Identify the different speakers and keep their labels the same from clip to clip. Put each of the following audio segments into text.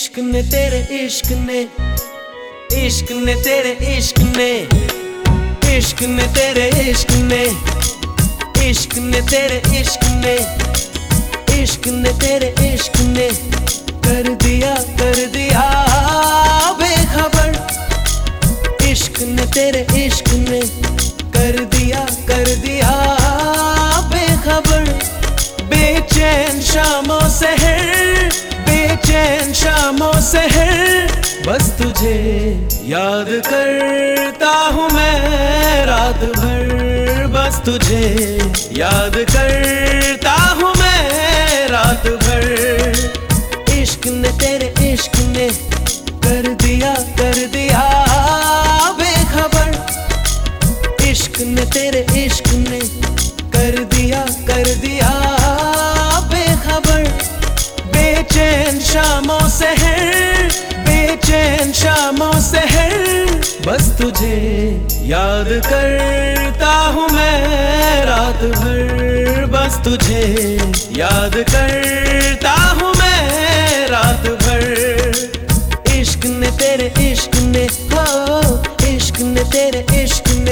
Speaker 1: इश्क ने तेरे इश्क ने, इश्क ने तेरे इश्क ने, इश्क ने तेरे इश्क ने, इश्क ने तेरे इश्क ने, इश्क ने तेरे इश्क ने कर दिया बेखबर। इश्क ने तेरे इश्क ने कर दिया बेखबर। बेचैन शामों सहर, बेचैन शामों सहर, बस तुझे याद करता हूँ मैं रात भर। बस तुझे याद करता हूँ मैं रात भर। इश्क ने तेरे इश्क ने कर दिया बेखबर। इश्क ने तेरे इश्क ने कर दिया बेखबर। बेचैन शामों सहर, बेचैन शामों सहर, बस तुझे याद करता हूँ मैं रात भर। बस तुझे याद करता हूँ मैं रात भर। इश्क ने तेरे इश्क ने, हो इश्क ने तेरे इश्क ने।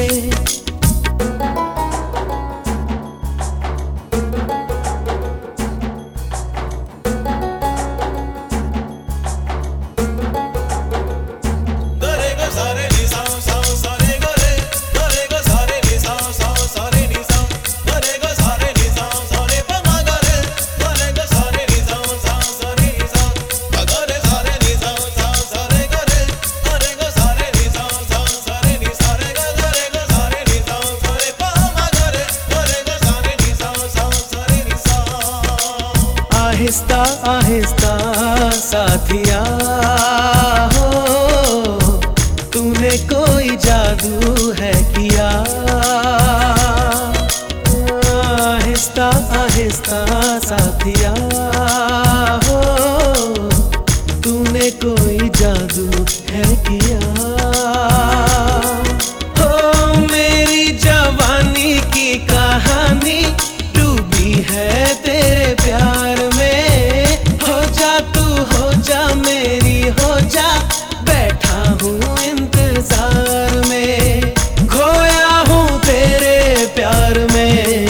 Speaker 1: आहिस्ता आहिस्ता साथिया हो, तूने कोई जादू है किया। आहिस्ता आहिस्ता साथिया हो, तूने कोई जादू है किया। हो मेरी जवानी की कहानी डूबी है तेरे प्यार में। हो जा मेरी हो जा, बैठा हूँ इंतजार में। खोया हूँ तेरे प्यार में।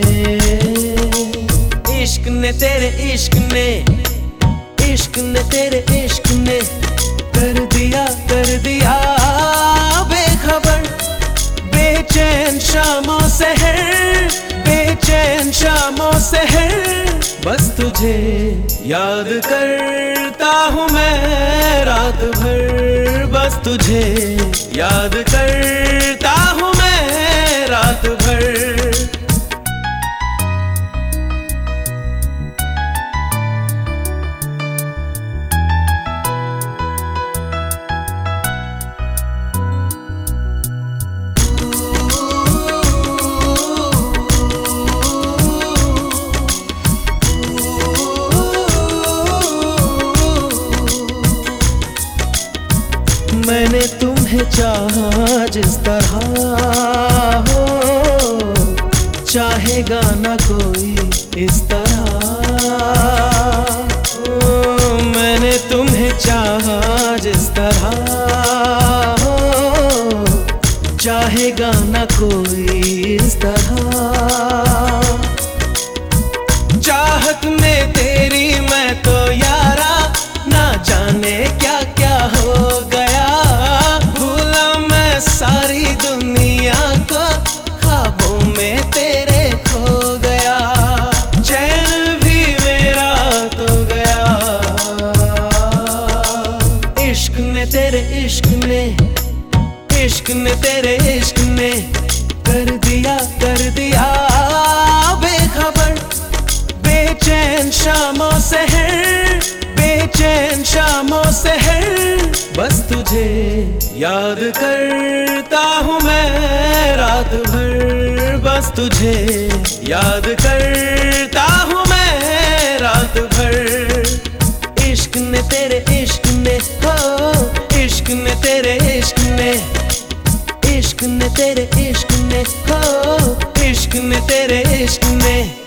Speaker 1: इश्क ने तेरे इश्क ने, इश्क ने तेरे इश्क ने कर दिया बेखबर। बेचैन शामों सहर, बेचैन शामों सहर, बस तुझे याद करता हूँ मैं रात भर। बस तुझे याद करता हूँ मैं रात भर। मैंने तुम्हें चाहा जिस तरह हो, चाहेगा ना कोई इस तरह। मैंने तुम्हें चाहा जिस तरह हो, चाहेगा ना कोई इस तरह। चाहत में तेरी मैं तो यारा, ना जाने क्या क्या हो गया। भूला मैं सारी दुनिया को, ख्वाबों में तेरे खो गया। चैन भी मेरा तो गया। इश्क ने तेरे इश्क ने, इश्क ने तेरे इश्क ने कर दिया बेखबर। बेचैन शामों सहर, बेचैन शामों सहर, बस तुझे याद करता हूँ मैं रात भर। बस तुझे याद करता हूँ मैं रात भर। इश्क ने तेरे इश्क ने, हो इश्क ने तेरे इश्क ने, इश्क ने तेरे इश्क ने, हो इश्क ने तेरे इश्क ने।